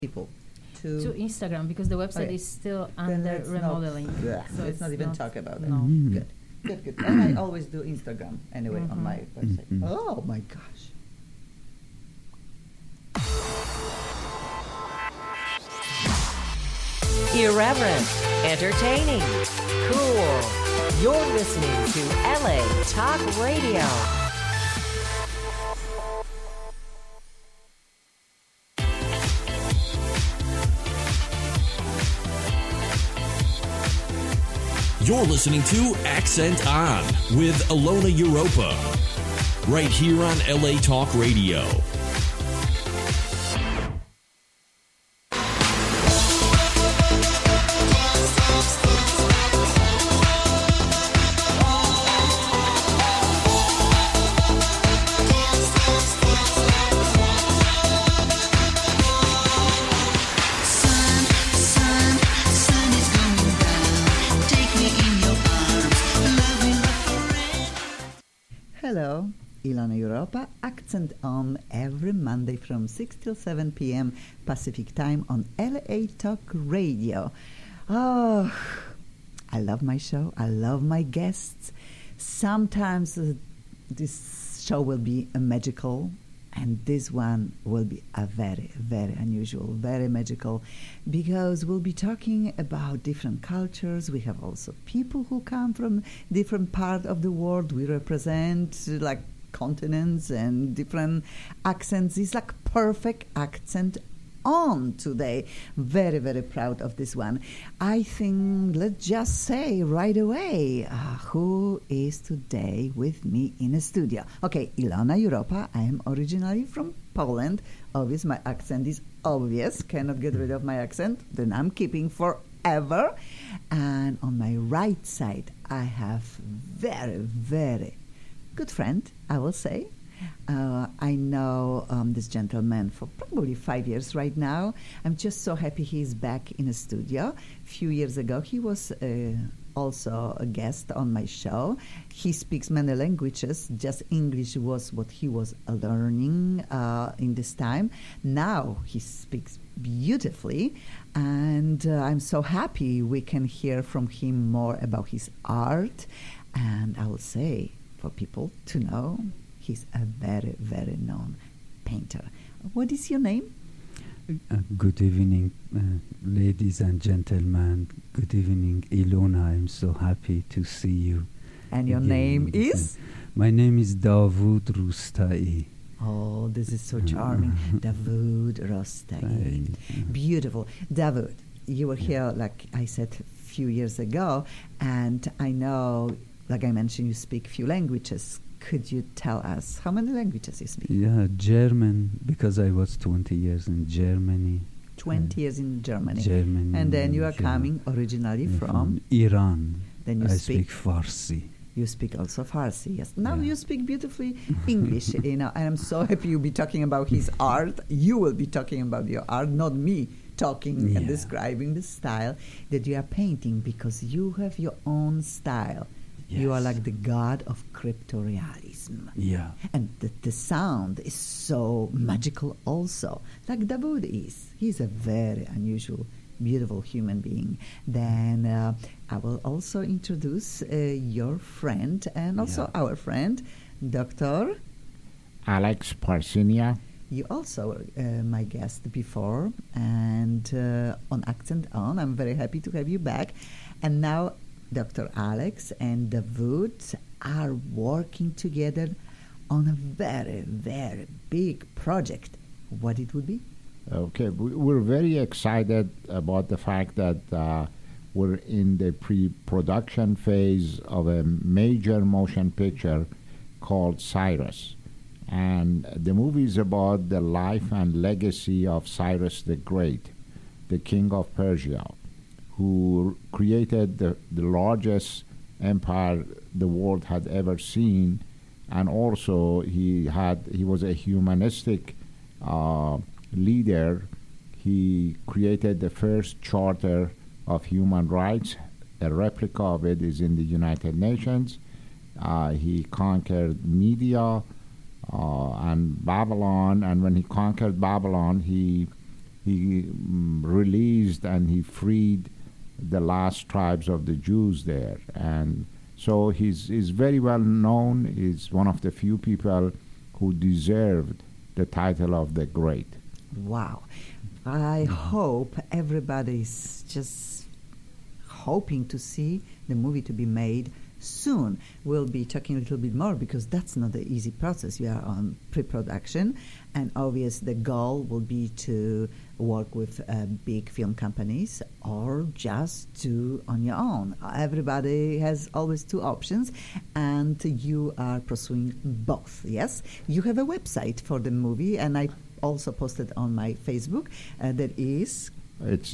people to Instagram because the website is still under remodeling. So it's not even talk about it. No. Good. And I always do Instagram anyway on my website. Oh my gosh. Irreverent, entertaining, cool. You're listening to LA Talk Radio. You're listening to Accent On with Ilona Europa, right here on LA Talk Radio. Hello, Ilona Europa, Accent On every Monday from 6 till 7 p.m. Pacific Time on LA Talk Radio. Oh, I love my show. I love my guests. Sometimes this show will be a magical, and this one will be a very, very unusual, very magical, because we'll be talking about different cultures. We have also people who come from different parts of the world. We represent like continents and different accents. It's like perfect accent on today. Very, very proud of this one. I think let's just say right away who is today with me in the studio. Okay, Ilona Europa. I am originally from Poland. Obvious, my accent is obvious. Cannot get rid of my accent. Then I'm keeping forever. And on my right side, I have very, very good friend, I will say. I know this gentleman for probably 5 years right now. I'm just so happy he's back in the studio. A few years ago, he was also a guest on my show. He speaks many languages. Just English was what he was learning in this time. Now he speaks beautifully, and I'm so happy we can hear from him more about his art. And I will say, for people to know, he's a very, very known painter. What is your name? Good evening, ladies and gentlemen. Good evening, Ilona. I'm so happy to see you. And your name is? My name is Davud Rustai. Oh, this is so charming. Davud Rustai. Beautiful. Davud, you were here, like I said, a few years ago, and I know, like I mentioned, you speak few languages. Could you tell us how many languages you speak? Yeah, German, because I was 20 years in Germany. 20 years in Germany. Germany. And then you are coming originally from? Iran. Then you speak Farsi. You speak also Farsi, yes. Now you speak beautifully English, and I'm so happy you'll be talking about his art. You will be talking about your art, not me talking and describing the style that you are painting, because you have your own style. Yes. You are like the god of cryptorealism. Yeah. And the sound is so magical also, like Davud is. He's a very unusual, beautiful human being. Then I will also introduce your friend and also our friend, Dr. Alex Parsinia. You also were my guest before, and on Accent On. I'm very happy to have you back. And now Dr. Alex and Davud are working together on a very, very big project. What it would be? Okay, we're very excited about the fact that we're in the pre-production phase of a major motion picture called Cyrus. And the movie is about the life and legacy of Cyrus the Great, the king of Persia, who created the largest empire the world had ever seen, and also he was a humanistic leader. He created the first charter of human rights. A replica of it is in the United Nations. He conquered Media and Babylon, and when he conquered Babylon, he he released and he freed the last tribes of the Jews there. And so he's very well known. He's one of the few people who deserved the title of the Great. Wow. I hope everybody's just hoping to see the movie to be made soon. We'll be talking a little bit more because that's not the easy process. You are on pre-production, and obviously the goal will be to work with big film companies or just do on your own. Everybody has always two options, and you are pursuing both. Yes, you have a website for the movie, and I also posted on my Facebook. That is, it's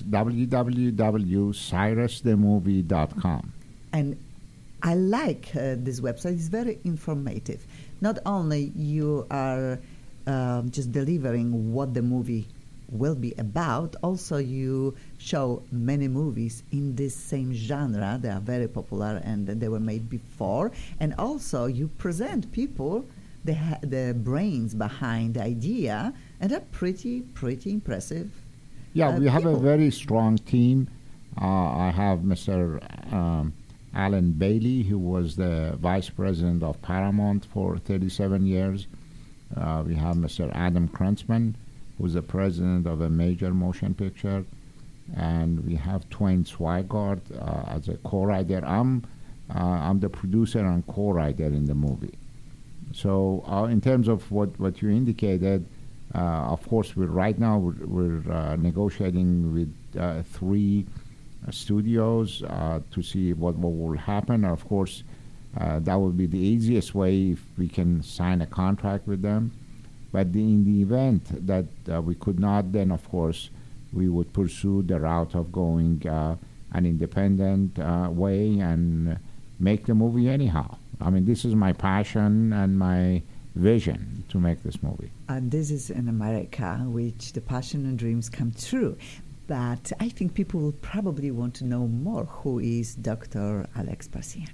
www.cyrusthemovie.com. And I like this website. It's very informative. Not only you are just delivering what the movie will be about, also you show many movies in this same genre. They are very popular and they were made before. And also you present people the brains behind the idea, and they're pretty impressive. Yeah, we have people. a very strong team. I have Mr. Alan Bailey, who was the vice president of Paramount for 37 years. We have Mr. Adam Krantzman, who's the president of a major motion picture. And we have Twain Swigart as a co-writer. I'm the producer and co-writer in the movie. So in terms of what you indicated, of course, right now we're negotiating with 3 studios to see what will happen. Of course, that would be the easiest way if we can sign a contract with them. But in the event that we could not, then of course we would pursue the route of going an independent way and make the movie anyhow. I mean, this is my passion and my vision to make this movie. And this is in America, which the passion and dreams come true. But I think people will probably want to know more. Who is Dr. Alex Parsian?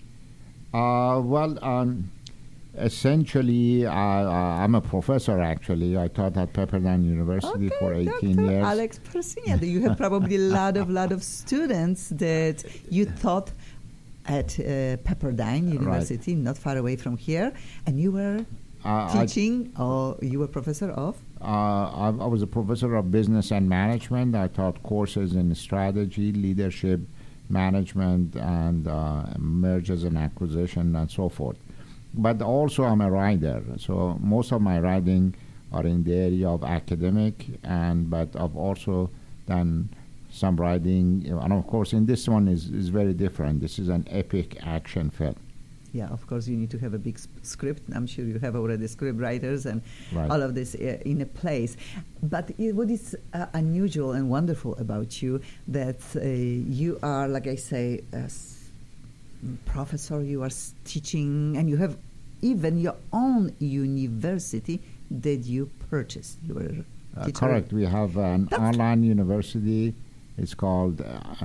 Essentially, I'm a professor, actually. I taught at Pepperdine University for 18 Dr. years. Alex Parsian. You have probably a lot of students that you taught at Pepperdine University, right, not far away from here. And you were teaching, or you were professor of? I was a professor of business and management. I taught courses in strategy, leadership, management, and mergers and acquisition, and so forth. But also I'm a writer, so most of my writing are in the area of academic, but I've also done some writing, and of course in this one is very different. This is an epic action film. Yeah, of course you need to have a big script. I'm sure you have already script writers and right, all of this in a place. But what is unusual and wonderful about you that you are, like I say, a professor, you are teaching, and you have even your own university that you purchased. You were correct. We have an online university. It's called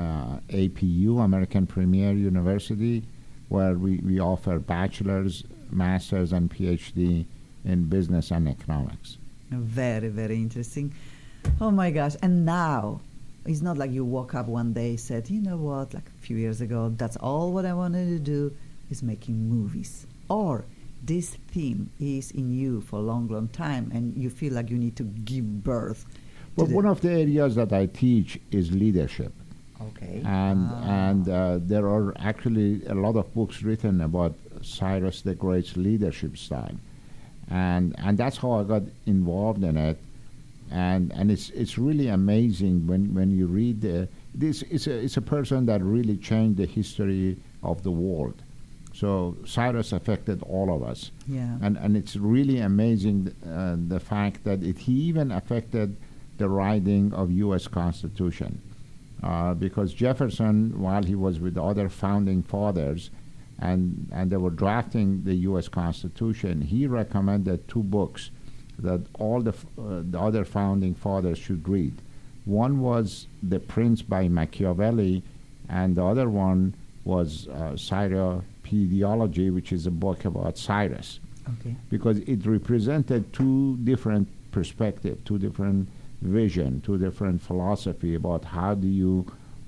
APU, American Premier University, where we offer bachelor's, master's, and PhD in business and economics. Very, very interesting. Oh my gosh. And now, it's not like you woke up one day and said, you know what, like a few years ago, that's all what I wanted to do is making movies. Or this theme is in you for a long, long time, and you feel like you need to give birth. Well, one of the areas that I teach is leadership. Okay. And there are actually a lot of books written about Cyrus the Great's leadership style, and that's how I got involved in it, and it's really amazing when you read this. It's a person that really changed the history of the world. So Cyrus affected all of us. Yeah. And it's really amazing the fact that he even affected the writing of U.S. Constitution. Because Jefferson, while he was with the other founding fathers, and they were drafting the U.S. Constitution, he recommended 2 books that all the other founding fathers should read. One was The Prince by Machiavelli, and the other one was Cyropediology, which is a book about Cyrus. Okay. Because it represented 2 different perspectives, 2 different vision, two different philosophy about how do you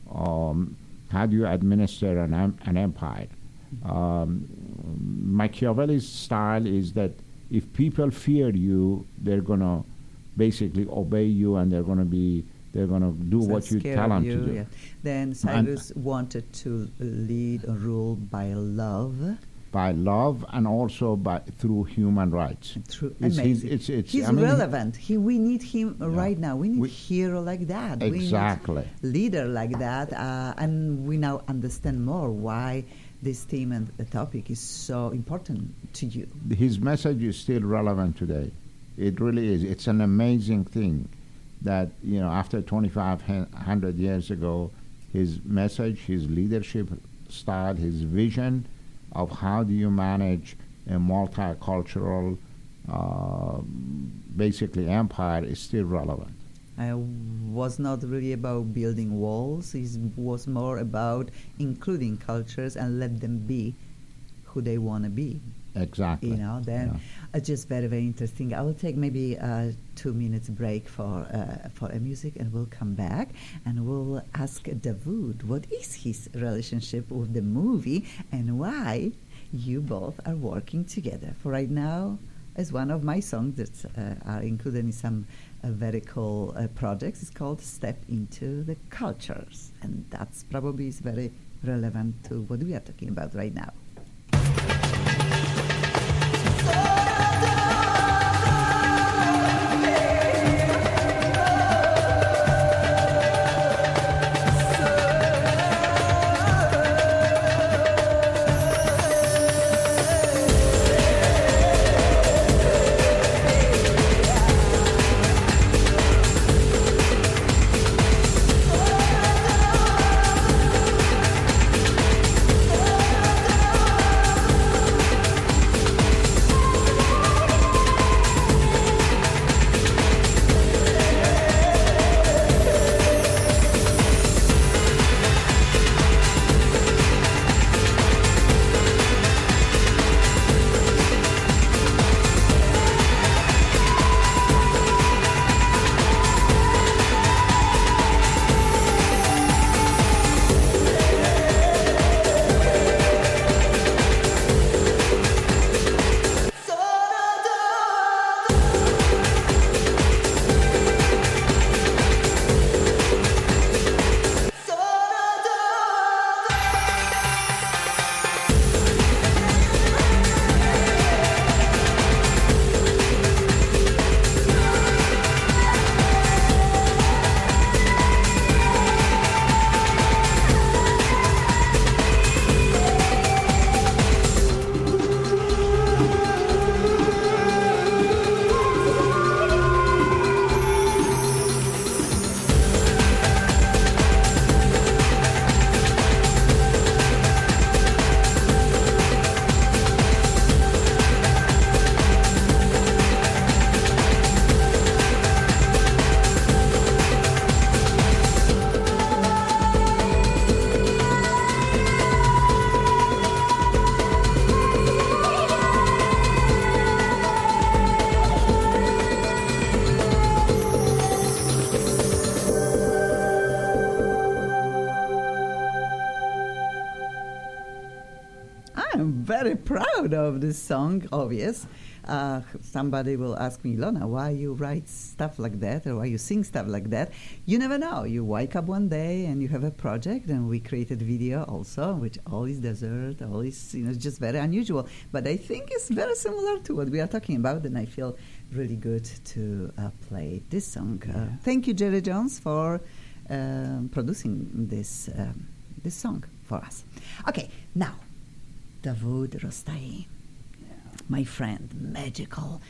administer an empire. Machiavelli's style is that if people fear you, they're gonna basically obey you, and they're gonna do what you tell them to do. Yeah. Then Cyrus wanted to lead or rule by love. By love, and also through human rights. Amazing. He's relevant. We need him right now. We need a hero like that. Exactly. We need leader like that. And we now understand more why this theme and the topic is so important to you. His message is still relevant today. It really is. It's an amazing thing that, after 2,500 years ago, his message, his leadership style, his vision of how do you manage a multicultural, basically empire is still relevant. It was not really about building walls. It was more about including cultures and let them be who they want to be. Exactly. Just very, very interesting. I will take maybe a 2 minutes break for a music, and we'll come back and we'll ask Dawood what is his relationship with the movie and why you both are working together. For right now, is one of my songs that are included in some very cool projects. It's called Step Into the Cultures, and that's probably is very relevant to what we are talking about right now. Very proud of this song, obvious. Somebody will ask me, Ilona, why you write stuff like that or why you sing stuff like that? You never know. You wake up one day and you have a project, and we created video also, which all is desert, all is, just very unusual. But I think it's very similar to what we are talking about, and I feel really good to play this song. Thank you, Jerry Jones, for producing this song for us. Okay, now, Dawood Rostai, my friend, magical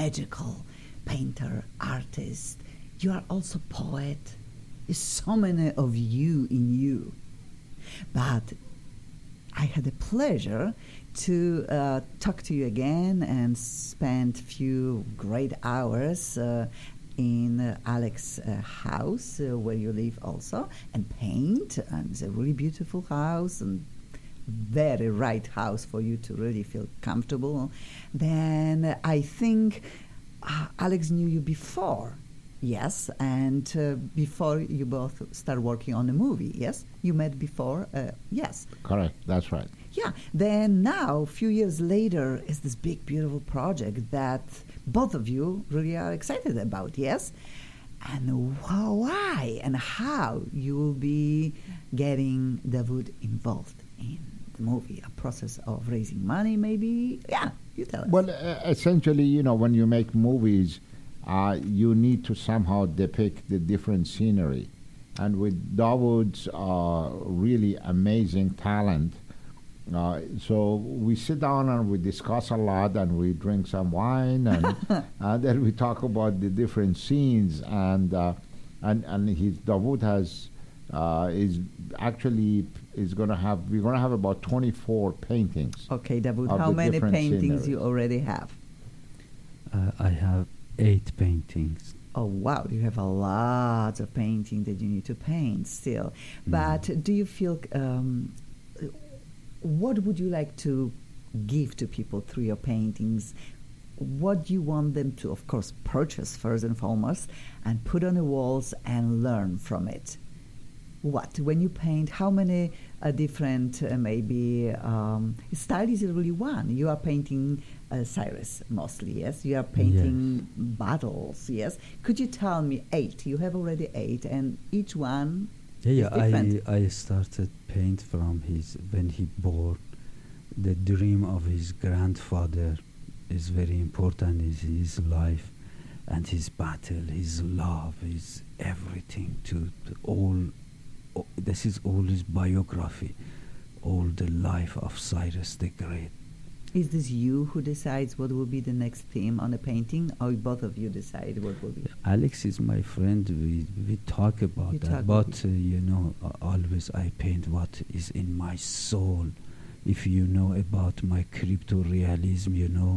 painter, artist. You are also poet. There's so many of you in you. But I had the pleasure to talk to you again and spend few great hours in Alex's house where you live also, and paint. And it's a really beautiful house and very right house for you to really feel comfortable. Then I think Alex knew you before Yes, and before you both start working on the movie, yes? You met before, yes. Correct, that's right. Yeah, then now, a few years later, is this big, beautiful project that both of you really are excited about, yes? And why and how you will be getting Dawood involved in the movie, a process of raising money, maybe? Yeah, you tell us. Well, essentially, when you make movies, you need to somehow depict the different scenery. And with Dawood's really amazing talent, so we sit down and we discuss a lot, and we drink some wine, and then we talk about the different scenes. And Dawood we're gonna have about 24 paintings. Okay, Dawood, how many paintings you already have? I have 8 paintings. Oh, wow, you have a lot of painting that you need to paint still. But do you feel, what would you like to give to people through your paintings? What do you want them to, of course, purchase first and foremost and put on the walls and learn from it? What? When you paint, how many different style is it really one? You are painting Cyrus mostly, yes? You are painting battles, yes? Could you tell me 8? You have already 8, and each one is different. I started paint from when he born. The dream of his grandfather is very important in his life, and his battle, his love, his everything to all. This is all his biography, all the life of Cyrus the Great. Is this you who decides what will be the next theme on a painting, or both of you decide what will be? Alex is my friend. We talk about that, but always I paint what is in my soul. If you know about my crypto-realism,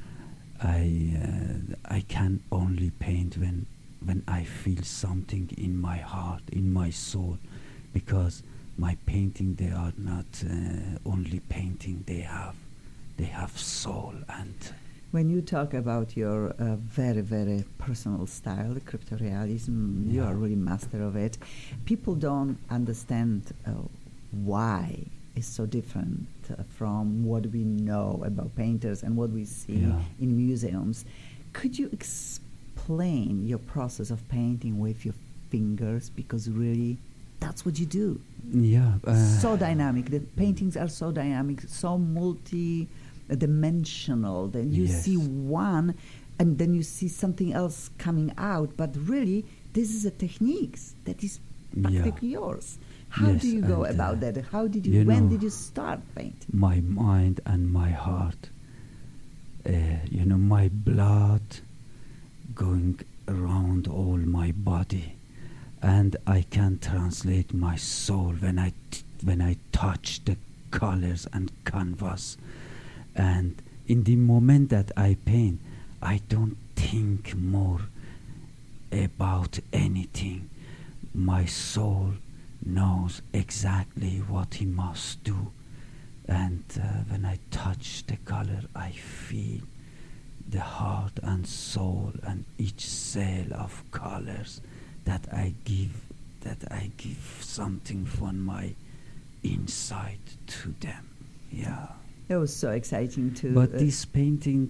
I can only paint when I feel something in my heart, in my soul. Because my painting, they are not only painting, they have soul. And when you talk about your very, very personal style, the crypto-realism, you are really master of it. People don't understand why it's so different from what we know about painters and what we see in museums. Could you explain your process of painting with your fingers? Because really, that's what you do. Yeah. So dynamic. The paintings are so dynamic, so multi-dimensional. Then you see one, and then you see something else coming out. But really, this is a technique that is practically yours. How do you go about that? How did you? When did you start painting? My mind and my heart. My blood going around all my body. And I can translate my soul when I touch the colors and canvas. And in the moment that I paint, I don't think more about anything. My soul knows exactly what he must do. And when I touch the color, I feel the heart and soul and each cell of colors that I give something from my inside to them. Yeah. It was so exciting too. But this painting,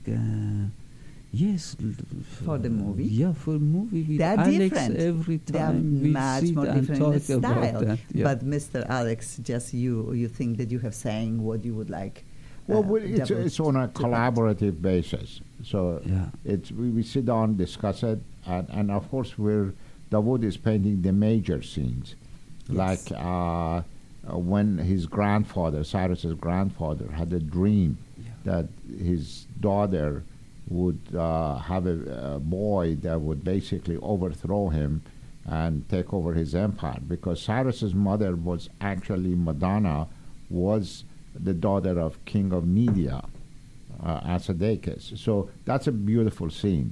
for the movie. Yeah, for movie with they are Alex different. Every time they are we much sit more and different talk in the about style. that. Yeah. But Mr. Alex, just you think that you have saying what you would like. Well, it's on a collaborative basis. So we sit down, discuss it, and of course Dawood is painting the major scenes, like when his grandfather, Cyrus's grandfather, had a dream that his daughter would have a boy that would basically overthrow him and take over his empire, because Cyrus's mother was actually Madonna, was the daughter of King of Media, Asadakis. So that's a beautiful scene,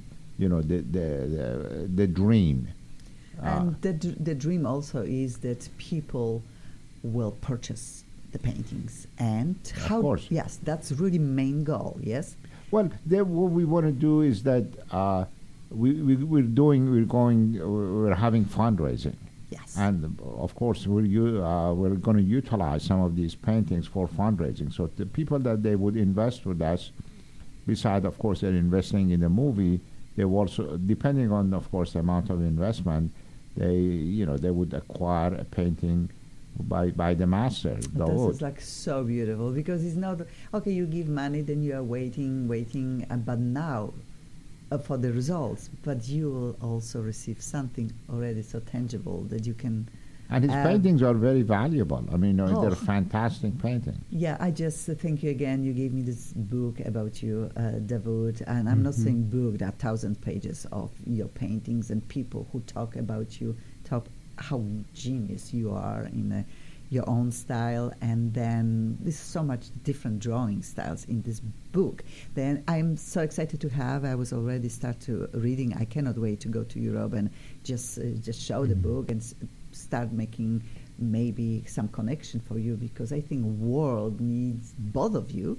the dream. And the dream also is that people will purchase the paintings. And how? Of course. Yes, that's really main goal, yes? Well, what we want to do is that we're having fundraising. Yes. And of course, we're going to utilize some of these paintings for fundraising. So the people that they would invest with us, besides, of course, they're investing in the movie, they also, depending on, of course, the amount of investment, they would acquire a painting by the master. This is like so beautiful, because it's not okay. You give money, then you are waiting, but now. For the results, but you will also receive something already so tangible that you can. And his paintings are very valuable. I mean, they're fantastic paintings. Yeah, I just thank you again. You gave me this book about you, Dawood, and I'm not saying book. There are 1,000 pages of your paintings and people who talk about you, talk how genius you are in your own style, and then there's so much different drawing styles in this book. Then I'm so excited to have. I was already start to reading. I cannot wait to go to Europe and just show the book and start making maybe some connection for you, because I think world needs both of you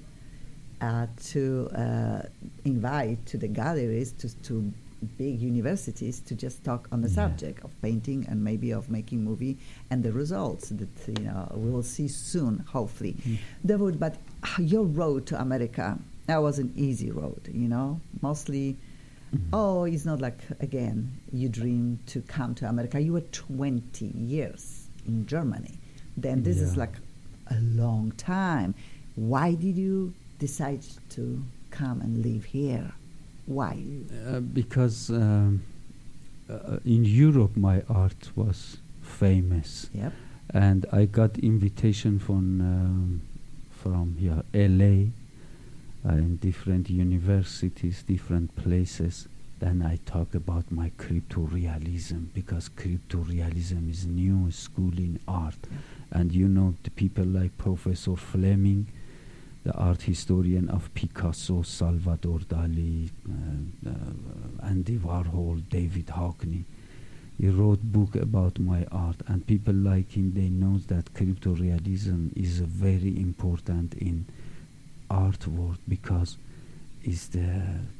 to invite to the galleries, to big universities, to just talk on the subject of painting and maybe of making movie and the results that we will see soon, hopefully. Dawood, but your road to America, that was an easy road, mostly. It's not like, again, you dream to come to America. You were 20 years in Germany. Then this is like a long time. Why did you decide to come and live here? Why? Because in Europe my art was famous. Yep. And I got invitation from LA, in different universities, different places. Then I talk about my crypto-realism, because crypto-realism is new school in art. And the people like Professor Fleming, the art historian of Picasso, Salvador Dali, Andy Warhol, David Hockney. He wrote book about my art, and people like him, they know that crypto-realism is very important in art world, because it's the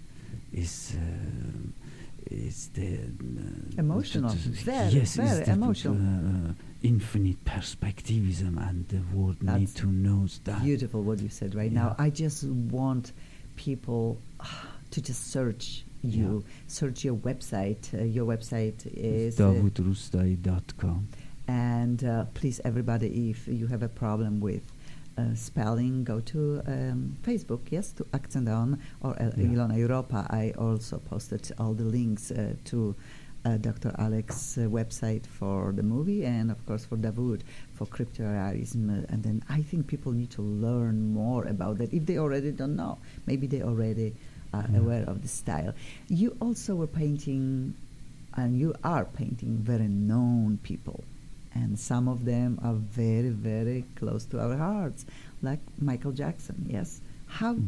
emotional, very emotional. Infinite perspectivism, and the world need to know that. Beautiful what you said right now. I just want people to just search you, search your website. Your website is DawoodRoustai.com. And please, everybody, if you have a problem with spelling, go to Facebook, to Accent On, or Ilona Europa. I also posted all the links to Dr. Alex's website for the movie, and of course for Dawood, for crypto-realism. And then I think people need to learn more about that if they already don't know. Maybe they already are aware of the style. You also were painting, and you are painting very known people. And some of them are very, very close to our hearts, like Michael Jackson, yes? How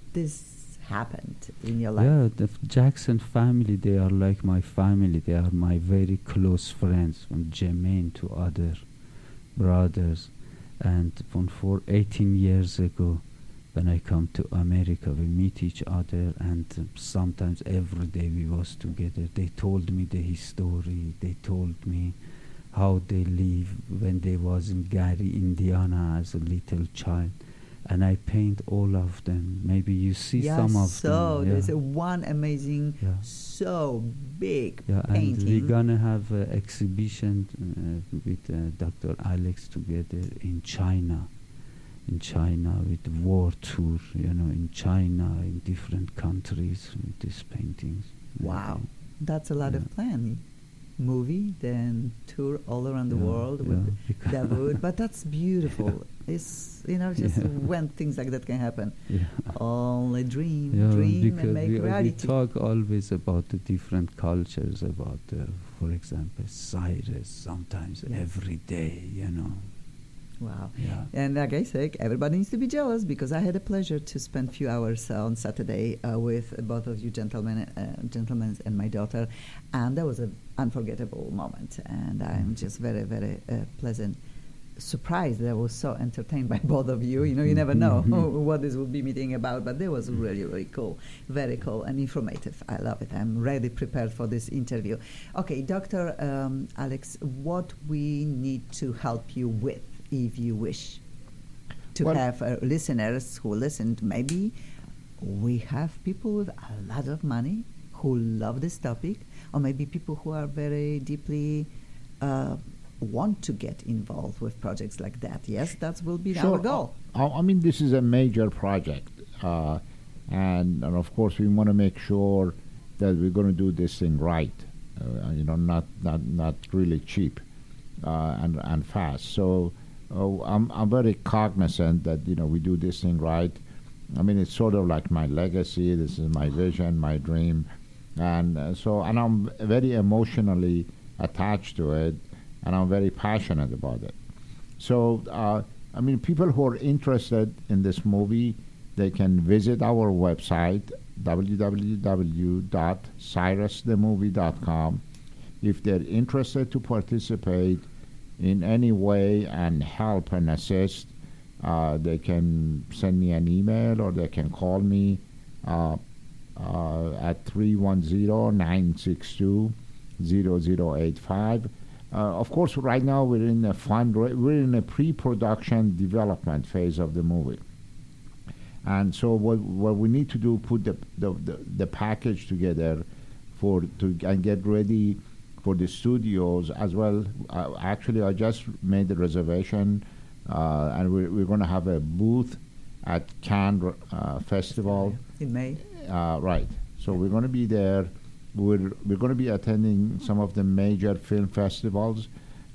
this happened in your life? Yeah, the Jackson family, they are like my family. They are my very close friends, from Jermaine to other brothers. And from 18 years ago, when I come to America, we meet each other, and sometimes every day we was together. They told me the history. They told me how they live when they was in Gary, Indiana as a little child. And I paint all of them. Maybe you see some of them. So there's one amazing, so big painting. And we're going to have an exhibition with Dr. Alex together in China. In China with war tour, in China, in different countries with these paintings. Wow, that's a lot of planning. Movie, then tour all around the world with Dawood. But that's beautiful. It's when things like that can happen. Only dream and make reality. We talk always about the different cultures, about, for example, Cyrus, sometimes every day, Wow. Yeah. And like I said, everybody needs to be jealous, because I had a pleasure to spend a few hours on Saturday with both of you gentlemen and my daughter, and that was an unforgettable moment. And I'm just very, very pleasant surprised that I was so entertained by both of you. You know, you never know what this will be meeting about, but it was really, really cool. Very cool and informative. I love it. I'm ready, prepared for this interview. Okay, Dr. Alex, what we need to help you with, if you wish to have listeners who listened. Maybe we have people with a lot of money who love this topic, or maybe people who are very deeply want to get involved with projects like that. Yes, that will be our goal. I mean, this is a major project, and of course we want to make sure that we're going to do this thing right. Not really cheap and fast. So I'm very cognizant that we do this thing right. I mean, it's sort of like my legacy. This is my vision, my dream, and I'm very emotionally attached to it. And I'm very passionate about it. So, I mean, people who are interested in this movie, they can visit our website, www.cyrusthemovie.com. If they're interested to participate in any way and help and assist, they can send me an email or they can call me at 310-962-0085. Of course, right now we're in a pre-production development phase of the movie, and so what we need to do, put the package together and get ready for the studios as well. Actually, I just made the reservation, and we're going to have a booth at Cannes Festival in May. Right. So we're going to be there. We're going to be attending some of the major film festivals.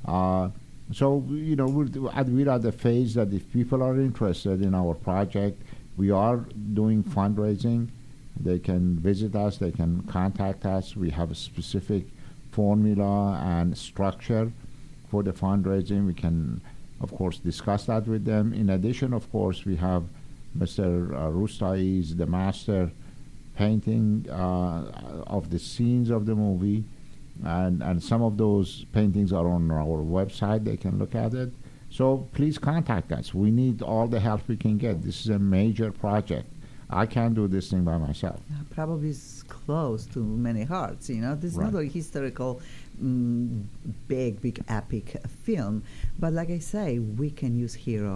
So, we're at the phase that if people are interested in our project, we are doing fundraising. They can visit us. They can contact us. We have a specific formula and structure for the fundraising. We can, of course, discuss that with them. In addition, of course, we have Mr. Rustai is the master painting of the scenes of the movie, and some of those paintings are on our website. They can look at it. So please contact us. We need all the help we can get. This is a major project. I can't do this thing by myself. Probably it's close to many hearts. This is not a historical, big epic film, but like I say, we can use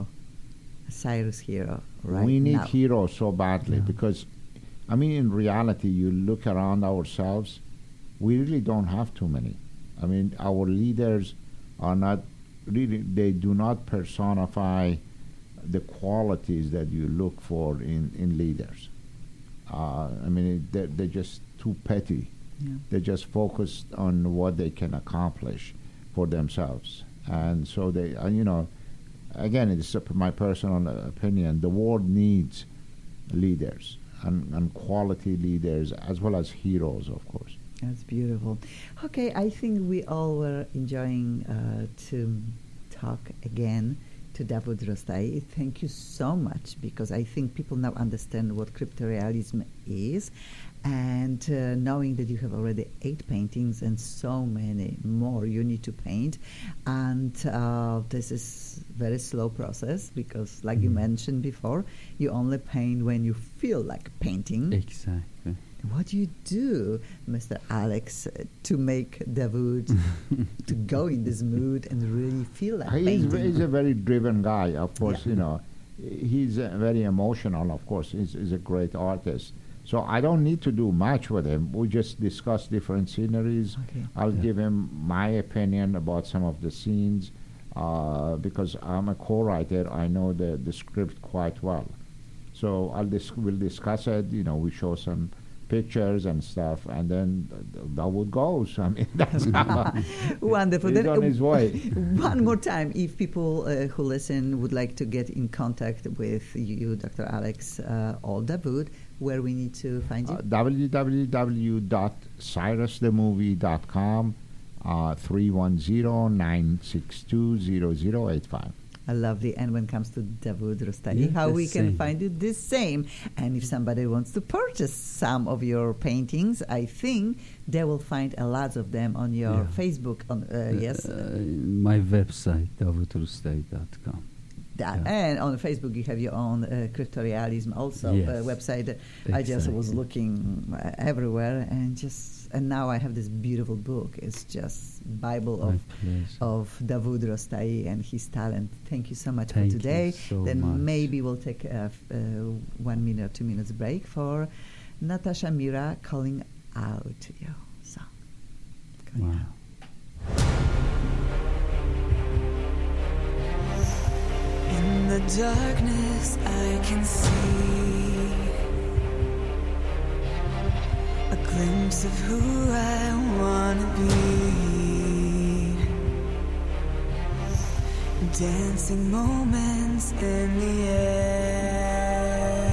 Cyrus hero right We need now. heroes so badly because, I mean, in reality, you look around ourselves, we really don't have too many. I mean, our leaders are not really, they do not personify the qualities that you look for in leaders. I mean, they're just too petty. Yeah. They're just focused on what they can accomplish for themselves. And so they, again, it's my personal opinion, the world needs leaders. And quality leaders as well as heroes, of course. That's beautiful. Okay, I think we all were enjoying to talk again to Davud Rustai. Thank you so much, because I think people now understand what cryptorealism is, and knowing that you have already 8 paintings and so many more you need to paint, and this is very slow process because, like you mentioned before, you only paint when you feel like painting. Exactly. What do you do, Mr. Alex, to make Davud to go in this mood and really feel like painting? He's a very driven guy, of course. He's very emotional, of course. He's a great artist. So I don't need to do much with him. We just discuss different sceneries. Okay. I'll give him my opinion about some of the scenes because I'm a co-writer. I know the script quite well. So we'll discuss it. We show some pictures and stuff, and then Davud goes. I mean, that's how wonderful. He's on his way. One more time, if people who listen would like to get in contact with you, Dr. Alex or Davud, where we need to find you? www.cyrusthemovie.com, 310-962-0085. Lovely. And when it comes to Davud Rostai, how we can find it the same. And if somebody wants to purchase some of your paintings, I think they will find a lot of them on your Facebook. My website, davudrostai.com. And on Facebook you have your own Cryptorealism also website. Exactly. I just was looking everywhere and now I have this beautiful book. It's just Bible of Davud Rostai and his talent. Thank you so much for today. Then maybe we'll take a 1 minute or 2 minutes break for Natasha Mira Calling Out your song. Wow. In the darkness I can see a glimpse of who I wanna be. Dancing moments in the air.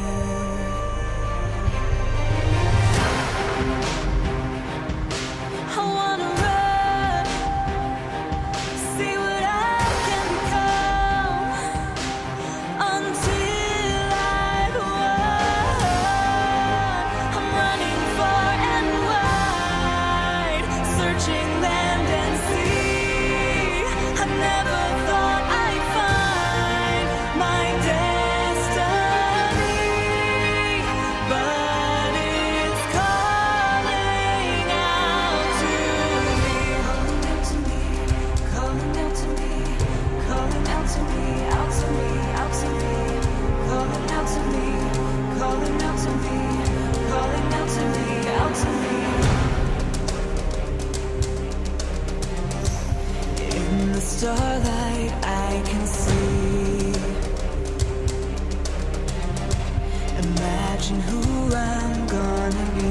I wanna run, see what I can become. Until I've won, I'm running far and wide, searching land and sea. I never thought I'd find my destiny, but it's calling out to me, calling out to me, calling out to me, out to me, out to me, calling out to me, calling out to me, calling out to me, out to me. In the starlight I can see, imagine who I'm gonna be.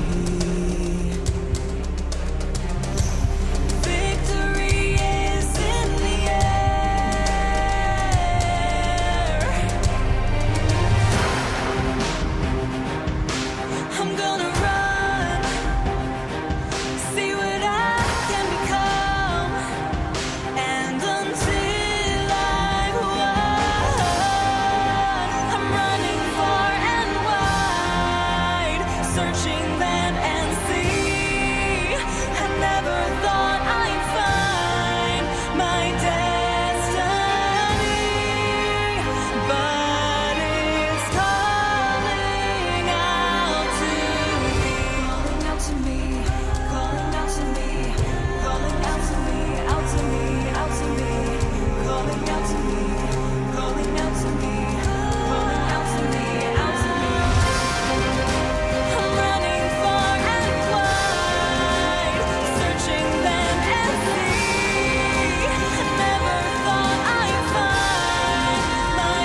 Victory is in the air. I'm gonna run, see what I can become, and until I've won, I'm running far and wide, searching land and sea. I never thought I'd find my destiny, but it's calling out to me, calling out to me, calling out to me, calling out to me, out to me, out to me, calling out to me, calling out to me, calling out to me, out to me. I'm running far and wide, searching land and sea. I never thought I'd find my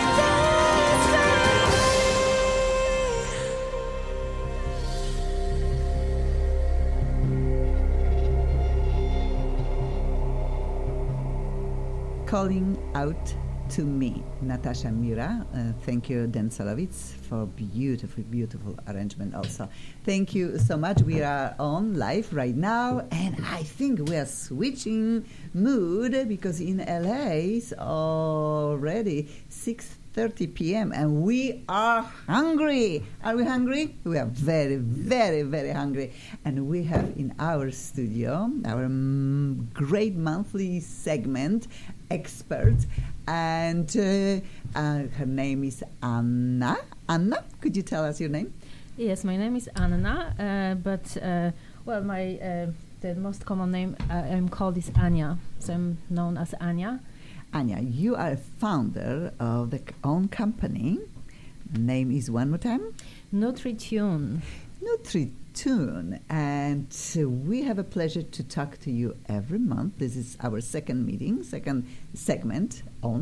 Calling Out to Me, Natasha Mira. Thank you, Dan Salovitz, for beautiful arrangement also. Thank you so much. We are on live right now, and I think we are switching mood because in LA it's already 6:30 p.m. and we are hungry. Are we hungry? We are very, very, very hungry. And we have in our studio our great monthly segment, Experts, and her name is Anna. Anna, could you tell us your name? Yes, my name is Anna, but my the most common name I'm called is Anya, so I'm known as Anya. Anya, you are a founder of the own company. Name is one more time? NutriTune. NutriTune, and we have a pleasure to talk to you every month. This is our second segment,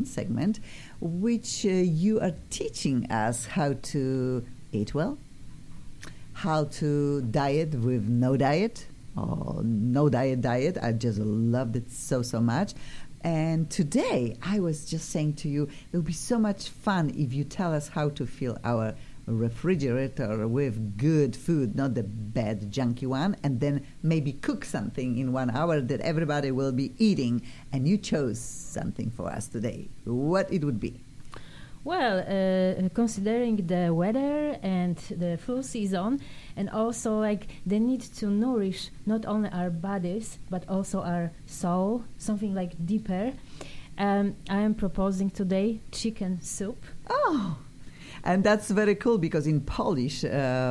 which you are teaching us how to eat well, how to diet with no diet, or no diet. I just loved it so much. And today, I was just saying to you, it would be so much fun if you tell us how to fill our refrigerator with good food, not the bad, junky one, and then maybe cook something in 1 hour that everybody will be eating. And you chose something for us today. What it would be? Well, considering the weather and the flu season, and also like the need to nourish not only our bodies but also our soul, something like deeper, I am proposing today chicken soup. Oh, and that's very cool because in Polish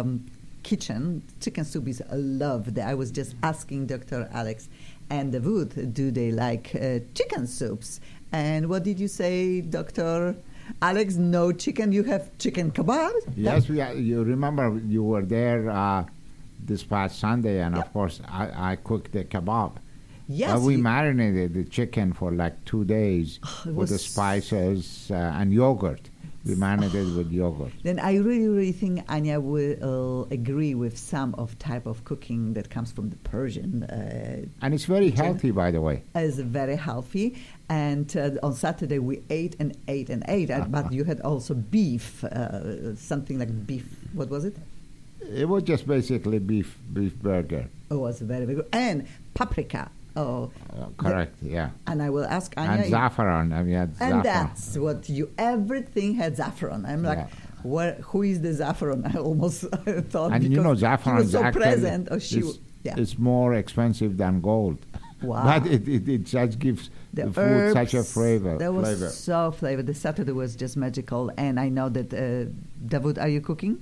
kitchen, chicken soup is loved. I was just asking Dr. Alex and Wood, do they like chicken soups? And what did you say, Dr. Alex? No chicken, you have chicken kebab? Yes, you remember you were there this past Sunday, and of course I cooked the kebab. Yes. We marinated the chicken for like 2 days with the spices and yogurt. We marinated with yogurt. Then I really, really think Anya will agree with some of type of cooking that comes from the Persian. And it's very healthy, by the way. Is very healthy. And on Saturday we ate and ate and ate. But you had also beef, something like beef. What was it? It was just basically beef burger. It was very, very good. And paprika. Oh, correct. Yeah. And I will ask Anya. And saffron. I mean, and saffron. that's what everything had saffron. I'm like, who is the saffron? I almost thought. And because saffron she was so actually present. Or it's more expensive than gold. Wow. But it just gives the food herbs, such a flavor. That was so flavor. The Saturday was just magical. And I know that, Davud, are you cooking?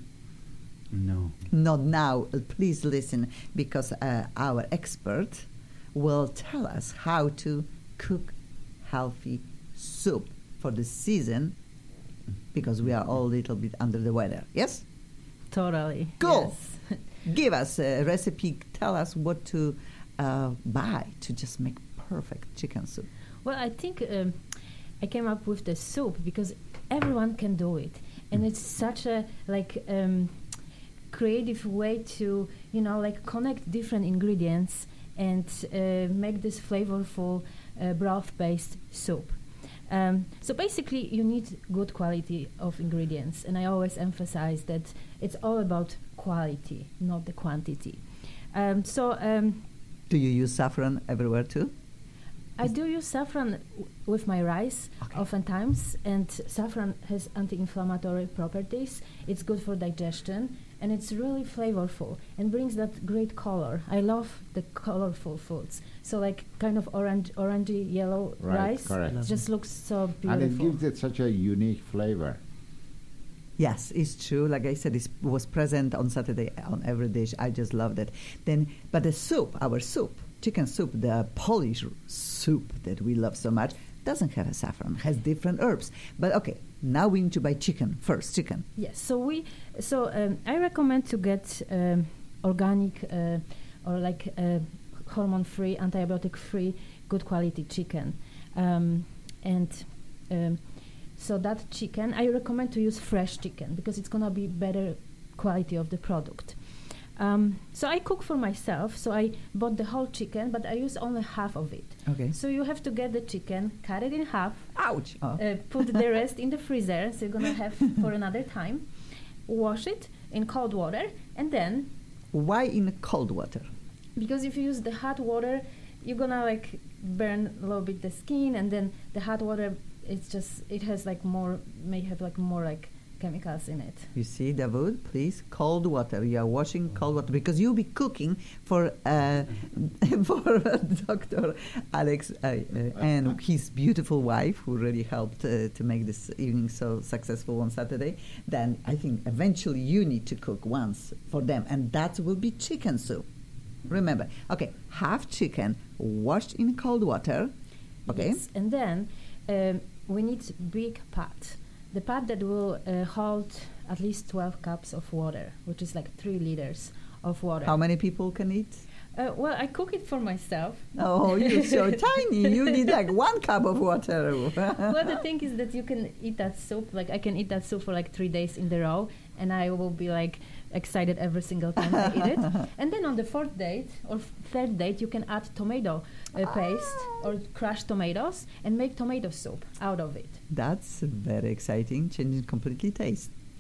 No. Not now. Please listen, because our expert will tell us how to cook healthy soup for the season, because we are all a little bit under the weather. Yes? Totally. Cool. Yes. Give us a recipe. Tell us what to buy to just make perfect chicken soup. Well, I think I came up with the soup because everyone can do it, and it's such a creative way to connect different ingredients and make this flavorful broth-based soup. So basically, you need good quality of ingredients, and I always emphasize that it's all about quality, not the quantity. Do you use saffron everywhere too? I do use saffron with my rice oftentimes, and saffron has anti-inflammatory properties. It's good for digestion, and it's really flavorful and brings that great color. I love the colorful foods. So like kind of orangey yellow rice. Correct. It just looks so beautiful. And it gives it such a unique flavor. Yes, it's true. Like I said, it was present on Saturday on every dish. I just loved it. But the soup, our soup, chicken soup, the Polish soup that we love so much, doesn't have a saffron. Has different herbs. But okay, now we need to buy chicken first. Chicken. Yes. So I recommend to get organic or like hormone-free, antibiotic-free, good quality chicken, So that chicken, I recommend to use fresh chicken because it's going to be better quality of the product. So I cook for myself, so I bought the whole chicken, but I use only half of it. Okay. So you have to get the chicken, cut it in half. Ouch! Put the rest in the freezer, so you're going to have for another time. Wash it in cold water, and then... Why in cold water? Because if you use the hot water, you're going to burn a little bit the skin, and then the hot water... It has more chemicals in it. You see, Davud, please, cold water. You are washing cold water because you'll be cooking for Dr. Alex and his beautiful wife, who really helped to make this evening so successful on Saturday. Then I think eventually you need to cook once for them, and that will be chicken soup. Remember, okay, half chicken washed in cold water. Okay, yes, and then. We need big pot. The pot that will hold at least 12 cups of water, which is like 3 liters of water. How many people can eat? Well, I cook it for myself. Oh, you're so tiny. You need 1 cup of water. Well, the thing is that you can eat that soup. I can eat that soup for 3 days in a row, and I will be excited every single time I eat it. And then on the 4th date or 3rd date, you can add tomato paste or crushed tomatoes and make tomato soup out of it. That's very exciting, changing completely taste.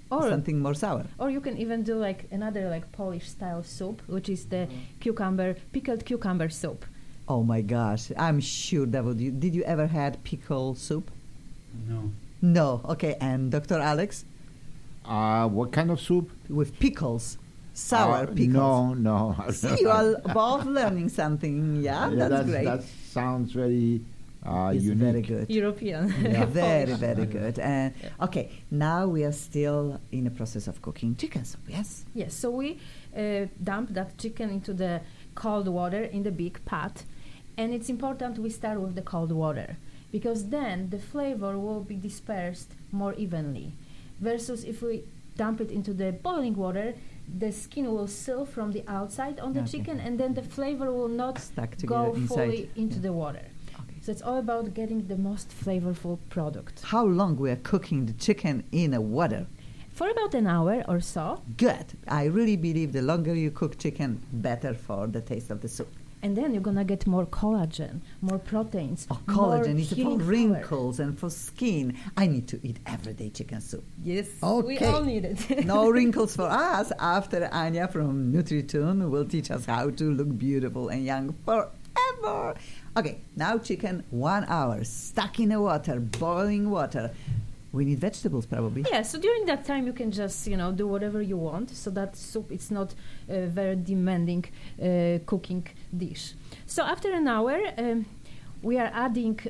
Or something more sour. Or you can even do like another like Polish style soup, which is the pickled cucumber soup. Oh my gosh, I'm sure that did you ever had pickle soup? No. No. Okay, and Dr. Alex? What kind of soup? With pickles. Sour pickles. No. See, you are both learning something. Yeah, that's great. That sounds very It's unique. very good. European. Yeah, very, very good. Okay, now we are still in the process of cooking chicken soup, yes? Yes, so we dump that chicken into the cold water in the big pot. And it's important we start with the cold water because then the flavor will be dispersed more evenly. Versus if we dump it into the boiling water, the skin will seal from the outside on the Okay. chicken and then the flavor will not Stuck go together fully inside. into Yeah. the water. Okay. So it's all about getting the most flavorful product. How long we are cooking the chicken in a water? For about an hour or so, Good. I really believe the longer you cook chicken, better for the taste of the soup. and then you're gonna get more collagen, more proteins, Oh, more collagen is for healing power. wrinkles and for skin. I need to eat everyday chicken soup. Yes, Okay. we all need it. No wrinkles for us after Anya from NutriTune will teach us how to look beautiful and young forever. Okay, now chicken, 1 hour, stuck in the water, boiling water. We need vegetables probably. Yeah, so during that time you can just, do whatever you want. So that soup, it's not a very demanding cooking dish. So after an hour, we are adding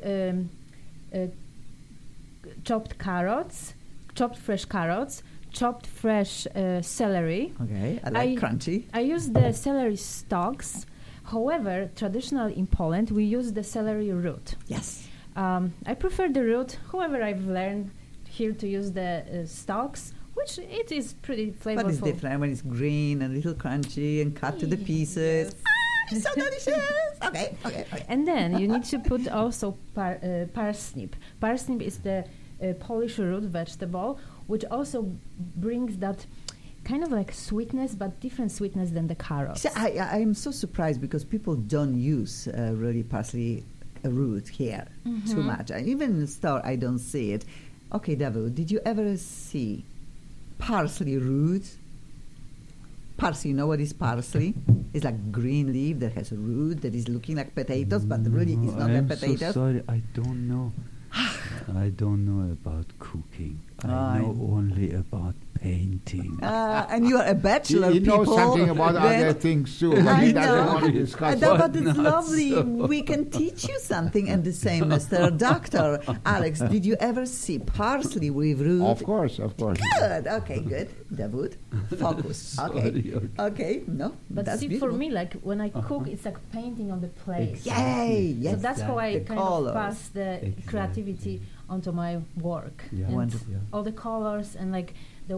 chopped carrots, chopped fresh carrots, chopped fresh celery. Okay, I like crunchy. I use the celery stalks. However, traditionally in Poland, we use the celery root. Yes. I prefer the root. However, I've learned here to use the stalks, which it is pretty flavorful. But it's different when it's green and a little crunchy and cut to the pieces. It's so delicious. Okay. And then you need to put also parsnip. Parsnip is the Polish root vegetable, which also brings that kind of like sweetness, but different sweetness than the carrots. See, I'm so surprised because people don't use really parsley root here too much. Even in the store, I don't see it. Okay, David, did you ever see parsley root? Parsley, you know what is parsley? It's like green leaf that has a root that is looking like potatoes, but really it's not like potatoes. So sorry, I don't know. I don't know about cooking. I know only about painting. And you are a bachelor, He knows people. something about then- other things too. But I he doesn't know. want to discuss But it. it's Not lovely. so. We can teach you something. And the same, Mr. Doctor. Alex, did you ever see parsley with root? Of course. Good. Okay, good. David, focus. Okay. Sorry, Okay. No, But that's see, beautiful. for me, like when I cook, it's like painting on the plate. Yay! Yes. So that's how I The kind colors. of pass the Exactly. creativity onto my work. Yeah. And Wonderful. all the colors and like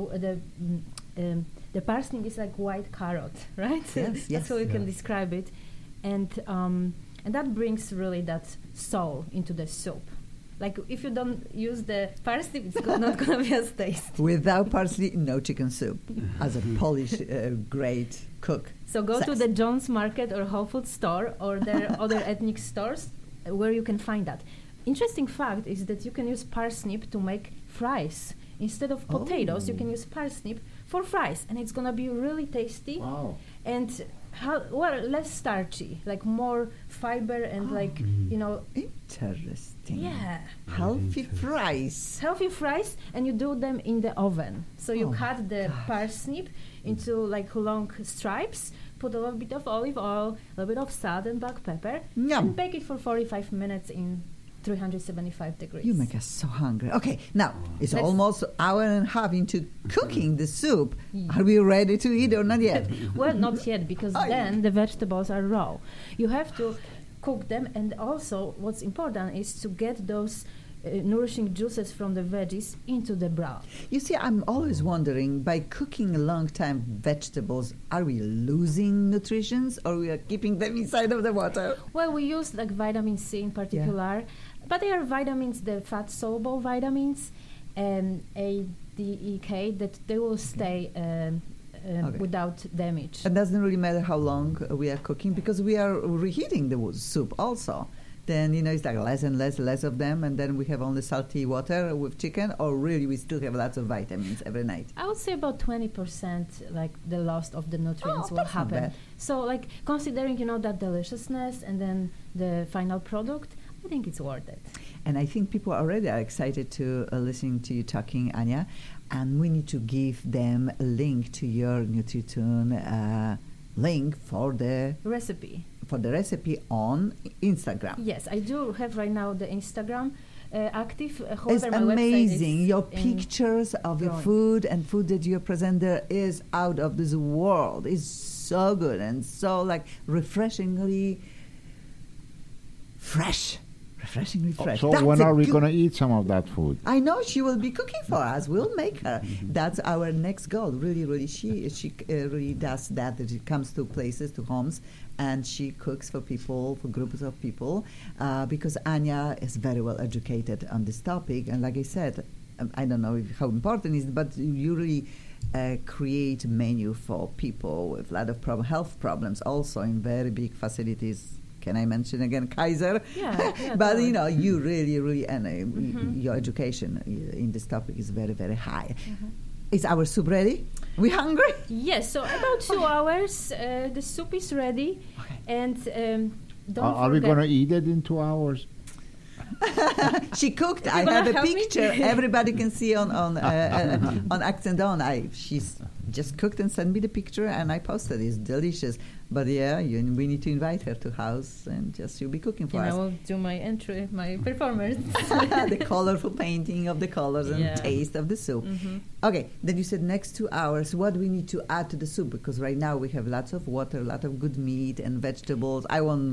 the parsnip is like white carrot, right? Yes, That's how you can Yeah. describe it, and that brings really that soul into the soup. Like if you don't use the parsnip, it's not gonna be as tasty. Without parsley, no chicken soup. As a Polish great cook. So go to Sex. the Jones Market or Whole Foods store, or there are other ethnic stores where you can find that. Interesting fact is that you can use parsnip to make fries. Instead of potatoes, you can use parsnip for fries, and it's gonna be really tasty Wow. and less starchy, like more fiber and Interesting. yeah. Healthy fries. Healthy fries, and you do them in the oven. So you Oh cut the gosh. parsnip into like long stripes, put a little bit of olive oil, a little bit of salt and black pepper, Yum. and bake it for 45 minutes in 375 degrees. You make us so hungry. Okay, now it's Let's- almost hour and a half into cooking the soup. Yeah. Are we ready to eat or not yet? Well, not yet, because Oh, yeah. then the vegetables are raw. You have to cook them, and also what's important is to get those nourishing juices from the veggies into the broth. You see, I'm always wondering, by cooking a long time vegetables, are we losing nutritions or we are keeping them inside of the water? Well, we use like vitamin C in particular, but they are vitamins, the fat-soluble vitamins, and A, D, E, K, that they will stay Okay. without damage. It doesn't really matter how long we are cooking because we are reheating the soup also. then it's like less and less of them, and then we have only salty water with chicken, or really we still have lots of vitamins every night? I would say about 20%, like the loss of the nutrients will that's not happen. bad. So, like considering that deliciousness and then the final product, I think it's worth it. And I think people already are excited to listen to you talking, Anya, and we need to give them a link to your NutriTune link for the Recipe. on Instagram. Yes, I do have right now the Instagram active. However, It's my website amazing. is Your in pictures of your growing. food and food that you present there is out of this world. It's so good and so refreshingly fresh. Refreshingly fresh. So That's when a are we good- going to eat some of that food? I know she will be cooking for us. We'll make her. That's our next goal. Really, really, she really does that. That she comes to places, to homes, and she cooks for people, for groups of people, because Anya is very well educated on this topic. And like I said, I don't know how important it is, but you really create menu for people with a lot of health problems, also in very big facilities. Can I mention again Kaiser? Yeah, But totally. you really, and your education in this topic is very, very high. Is our soup ready? We hungry? Yes, so about 2 hours, the soup is ready, and don't Are we forget. going to eat it in 2 hours? She cooked. Is I it gonna have a help me? picture. Everybody can see on Accent On. She's just cooked and sent me the picture, and I posted. It's delicious. But yeah, we need to invite her to house, and she'll be cooking for And I us. will do my entry, my performance. The colorful painting of the colors and Yeah. taste of the soup. Okay, then you said next 2 hours. What do we need to add to the soup? Because right now we have lots of water, a lot of good meat and vegetables. I want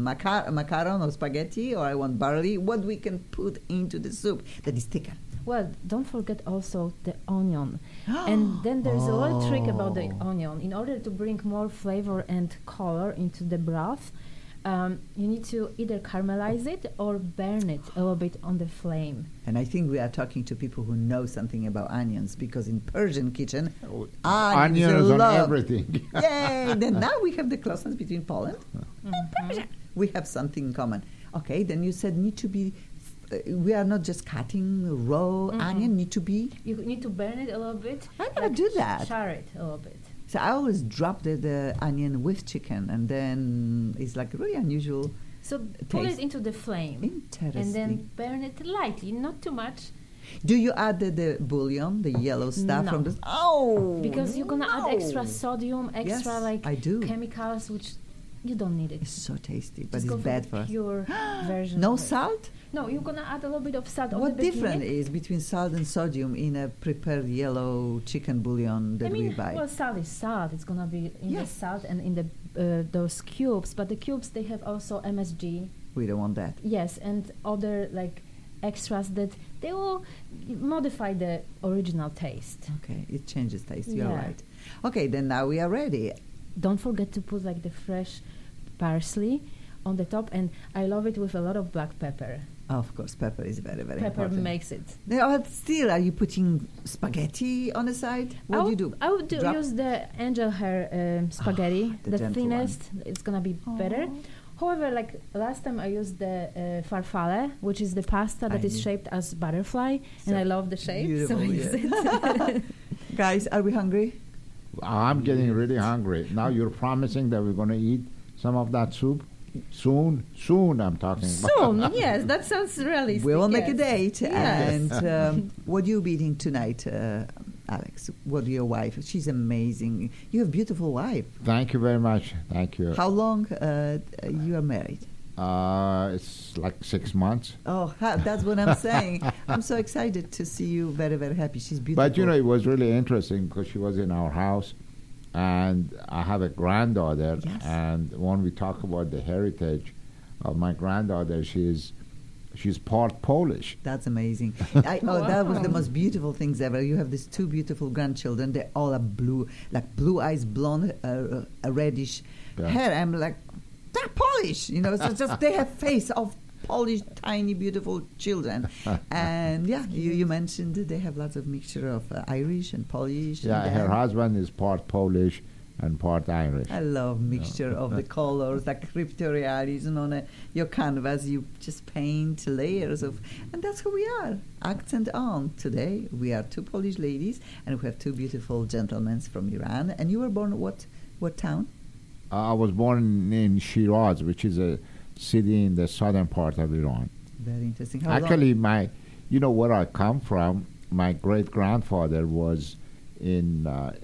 macaron or spaghetti, or I want barley. What we can put into the soup that is thicker? Well, don't forget also the onion. And then there's a little trick about the onion. In order to bring more flavor and color into the broth, you need to either caramelize it or burn it a little bit on the flame. And I think we are talking to people who know something about onions, because in Persian kitchen, Onion is on love. everything. Yay! Then now we have the closeness between Poland and Persia. We have something in common. Okay, then you said need to be. We are not just cutting raw onion. Need to be. You need to burn it a little bit. I never do that. Char it a little bit. So I always drop the onion with chicken, and then it's like really unusual. So pull Taste. it into the flame. Interesting. And then burn it lightly, not too much. Do you add the bouillon, the yellow stuff No. from the? Oh, Because you're going to add no. extra sodium, extra Yes, I do. chemicals, which you don't need it. It's so tasty, but Just it's go for bad the for us. pure version. No of it. salt? No, you're going to add a little bit of salt on What the difference beginning. is between salt and sodium in a prepared yellow chicken bouillon that I mean, we buy? well, salt is salt. It's going to be in Yes. the salt and in the those cubes. But the cubes, they have also MSG. We don't want that. Yes, and other extras that they will modify the original taste. Okay, it changes taste. You're Yeah. right. Okay, then now we are ready. Don't forget to put the fresh parsley on the top, and I love it with a lot of black pepper. Of course, pepper is very, very Pepper important. makes it. But still, are you putting spaghetti on the side? What do you do? I would Drop- use the angel hair spaghetti, the the gentle one. thinnest. It's gonna be better. However, last time I used the farfalle, which is the pasta that I is knew. shaped as butterfly, and I love the shape. Beautiful, so I use it. Guys, are we hungry? I'm getting really hungry. Now you're promising that we're going to eat some of that soup? Soon? Soon, I'm talking about. Soon, yes, that sounds realistic. We will make a yes. date. Yes. And what you be eating tonight, Alex? What your wife? She's amazing. You have a beautiful wife. Thank you very much. Thank you. How long you are married? It's like 6 months. Oh, that's what I'm saying. I'm so excited to see you. Very, very happy. She's beautiful. But it was really interesting because she was in our house, and I have a granddaughter. Yes. And when we talk about the heritage of my granddaughter, she's part Polish. That's amazing. That was the most beautiful things ever. You have these two beautiful grandchildren. They all are blue, like blue eyes, blonde, reddish Yeah. hair. I'm like, they're Polish. So just they have face of Polish, tiny, beautiful children. And yeah, you mentioned that they have lots of mixture of Irish and Polish. Yeah, and her then- husband is part Polish, and part Irish. I love mixture of the colors, like cryptorealism on your canvas. You just paint layers of, and that's who we are. Accent on. Today we are two Polish ladies, and we have two beautiful gentlemen from Iran. And you were born what town? I was born in Shiraz, which is a city in the southern part of Iran. Very interesting. How Actually, long? where I come from, my great grandfather was in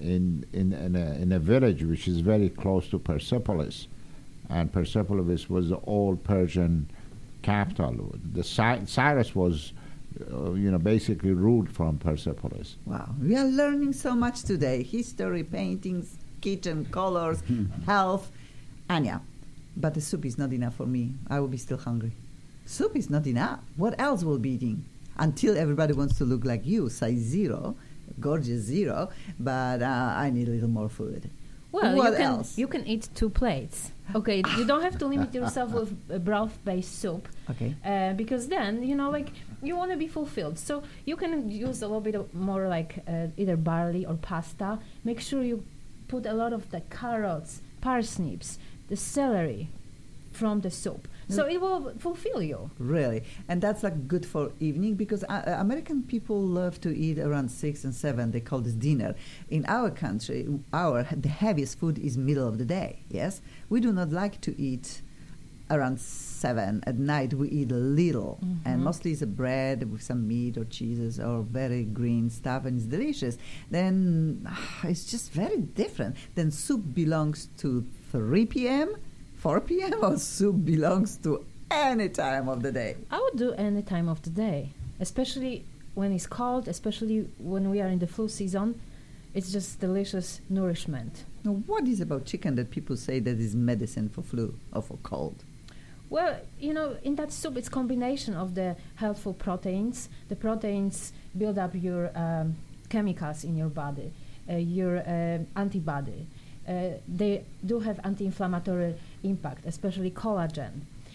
a village which is very close to Persepolis, and Persepolis was the old Persian capital. The Cyrus was, basically ruled from Persepolis. Wow, we are learning so much today: history, paintings, kitchen, colors, health. Anya, but the soup is not enough for me. I will be still hungry. Soup is not enough. What else will be eating? Until everybody wants to look like you, size 0. Gorgeous 0, but I need a little more food. Well, What else? you can eat 2 plates. Okay, you don't have to limit yourself with a broth-based soup. Okay. Because then, you want to be fulfilled. So you can use a little bit more either barley or pasta. Make sure you put a lot of the carrots, parsnips, the celery from the soup. So it will fulfill you. Really, and that's good for evening because American people love to eat around 6 and 7. They call this dinner. In our country, the heaviest food is middle of the day. Yes, we do not like to eat around 7 at night. We eat a little, and mostly it's a bread with some meat or cheeses or very green stuff, and it's delicious. Then it's just very different. Then soup belongs to 3 p.m. 4 p.m. or soup belongs to any time of the day? I would do any time of the day, especially when it's cold, especially when we are in the flu season. It's just delicious nourishment. Now, what is about chicken that people say that is medicine for flu or for cold? Well, in that soup, it's combination of the helpful proteins. The proteins build up your chemicals in your body, your antibody. They do have anti-inflammatory impact, especially collagen,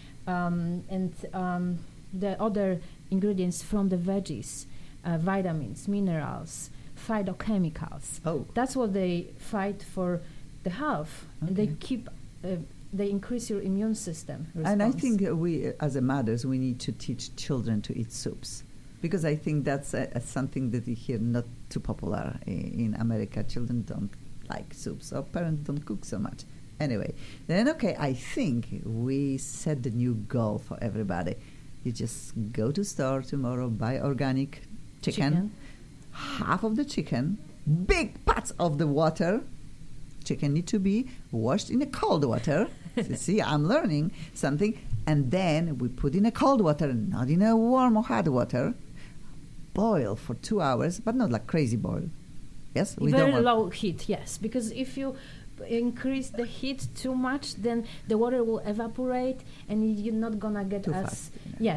and the other ingredients from the veggies, vitamins, minerals, phytochemicals. Oh. That's what they fight for the health. And they keep, they increase your immune system response. And I think we, as a mothers, we need to teach children to eat soups. Because I think that's something that we hear not too popular in America. Children don't like soups, or parents don't cook so much. Anyway, then I think we set the new goal for everybody. You just go to store tomorrow, buy organic chicken. Half of the chicken, big pots of the water. Chicken need to be washed in a cold water. So see, I'm learning something. And then we put in a cold water, not in a warm or hot water. Boil for 2 hours, but not like crazy boil. Yes, we Very don't want low heat, yes, because if you increase the heat too much, then the water will evaporate, and you're not gonna get Too as fast,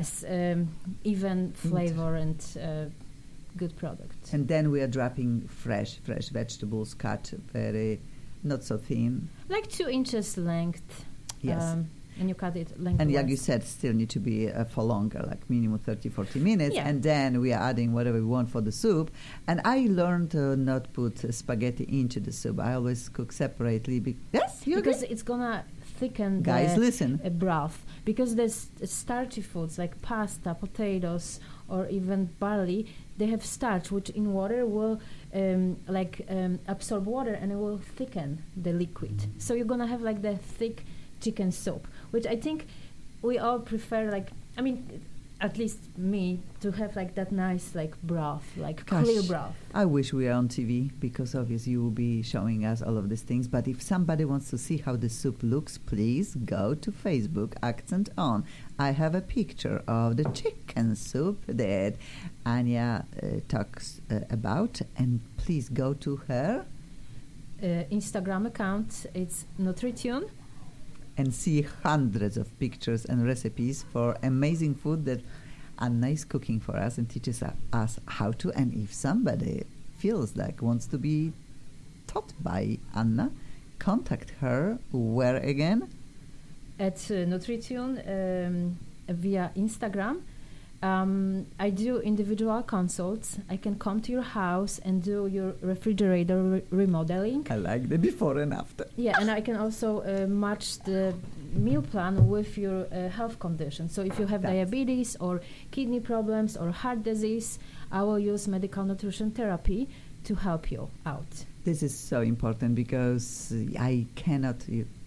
even flavor and good product. And then we are dropping fresh vegetables cut very not so thin. Like 2 inches length. Yes. And you cut it lengthwise. And like you said, still need to be for longer, like minimum 30-40 minutes. Yeah. And then we are adding whatever we want for the soup. And I learned to not put spaghetti into the soup. I always cook separately. Yes, you because agree? it's gonna thicken Guys, the listen. broth. Because there's starchy foods like pasta, potatoes, or even barley. They have starch, which in water will absorb water, and it will thicken the liquid. So you're gonna have like the thick chicken soup, which I think we all prefer. At least me, to have like that nice broth, clear broth. I wish we are on TV, because obviously you will be showing us all of these things. But if somebody wants to see how the soup looks, please go to Facebook, Accent On. I have a picture of the chicken soup that Anya talks about, and please go to her Instagram account. It's Nutritune. And see hundreds of pictures and recipes for amazing food that Anna is cooking for us and teaches us how to. And if somebody feels like wants to be taught by Anna, contact her. Where again? At Nutritune via Instagram. I do individual consults. I can come to your house and do your refrigerator remodeling. I like the before and after. Yeah, and I can also match the meal plan with your health condition. So if you have diabetes or kidney problems or heart disease, I will use medical nutrition therapy to help you out. This is so important because I cannot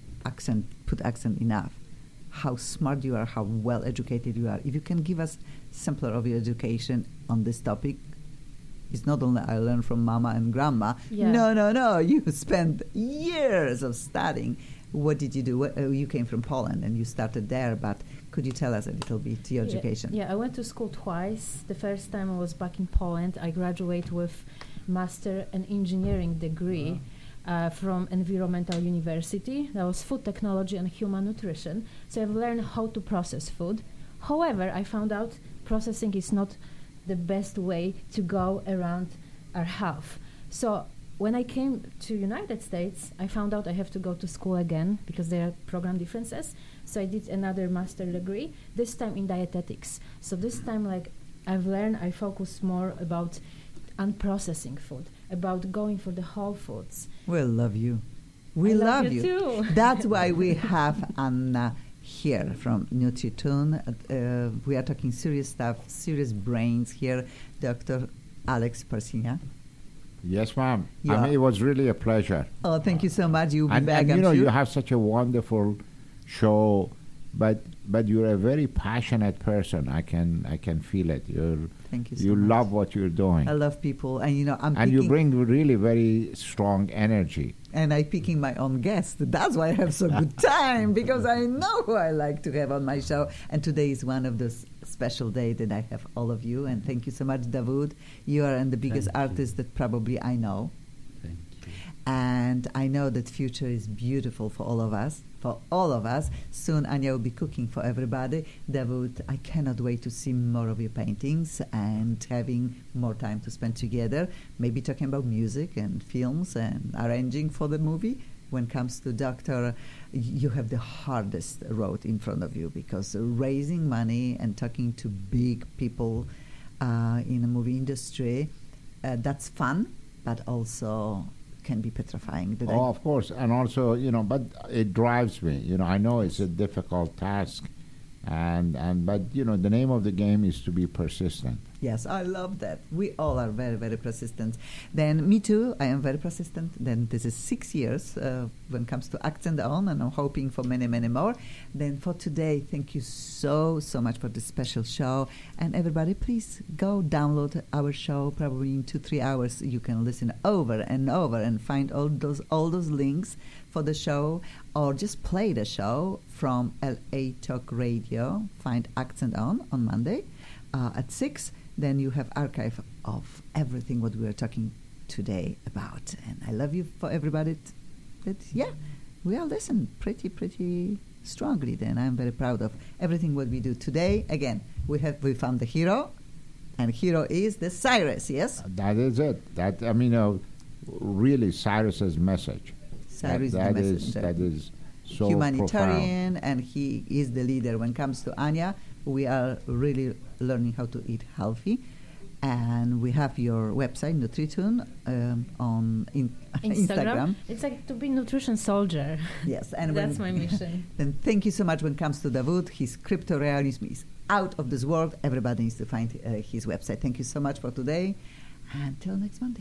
put accent enough how smart you are, how well educated you are. If you can give us sampler of your education on this topic, it's not only I learned from mama and grandma. Yeah. No. You spent years of studying. What did you do? You came from Poland and you started there, but could you tell us a little bit your education? Yeah, I went to school twice. The first time I was back in Poland. I graduated with Master in Engineering degree from Environmental University. That was food technology and human nutrition. So I've learned how to process food. However, I found out processing is not the best way to go around our health. So when I came to United States, I found out I have to go to school again because there are program differences. So I did another master degree, this time in dietetics. So this time, like I've learned, I focus more about unprocessing food, about going for the whole foods. We love you. I love you too. That's why we have Anna here from NutriTune. We are talking serious stuff, serious brains here. Dr. Alex Parsinia. Yes, ma'am. Yeah. It was really a pleasure. Oh, thank you so much. You'll be back, and I'm you know, sure. you have such a wonderful show, but you're a very passionate person. I can feel it. Thank you so You much. love what you're doing. I love people, and And you bring really very strong energy. And I'm picking my own guest. That's why I have so good time, because I know who I like to have on my show. And today is one of those special days that I have all of you. And thank you so much, Davud. You are the biggest Thank you. artist that probably I know. Thank you. And I know that future is beautiful for all of us. Soon Anya will be cooking for everybody. Davud, I cannot wait to see more of your paintings and having more time to spend together, maybe talking about music and films and arranging for the movie. When it comes to doctor, you have the hardest road in front of you, because raising money and talking to big people in the movie industry, that's fun, but also can be petrifying. Of course. And also, but it drives me. I know it's a difficult task. But the name of the game is to be persistent. Yes, I love that. We all are very, very persistent. Then me too, I am very persistent. Then this is 6 years when it comes to Accent On, and I'm hoping for many, many more. Then for today, thank you so, so much for this special show. And everybody, please go download our show. Probably in 2-3 hours, you can listen over and over and find all those links for the show, or just play the show from LA Talk Radio. Find Accent On Monday at 6. Then you have archive of everything what we are talking today about. And I love you for everybody we all listen pretty strongly. Then I'm very proud of everything what we do today. Again, we found the hero, and hero is the Cyrus, yes? That is it. Really Cyrus's message. Cyrus that is the that is so humanitarian, profound. and he is the leader. When it comes to Anya, we are really learning how to eat healthy. And we have your website, NutriTune, on Instagram. It's like to be nutrition soldier. Yes, and that's my mission. Then thank you so much. When it comes to Davud, his crypto realism is out of this world. Everybody needs to find his website. Thank you so much for today. Until next Monday.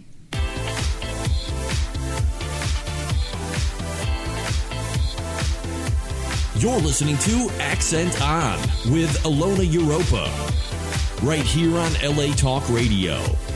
You're listening to Accent On with Alona Europa, right here on LA Talk Radio.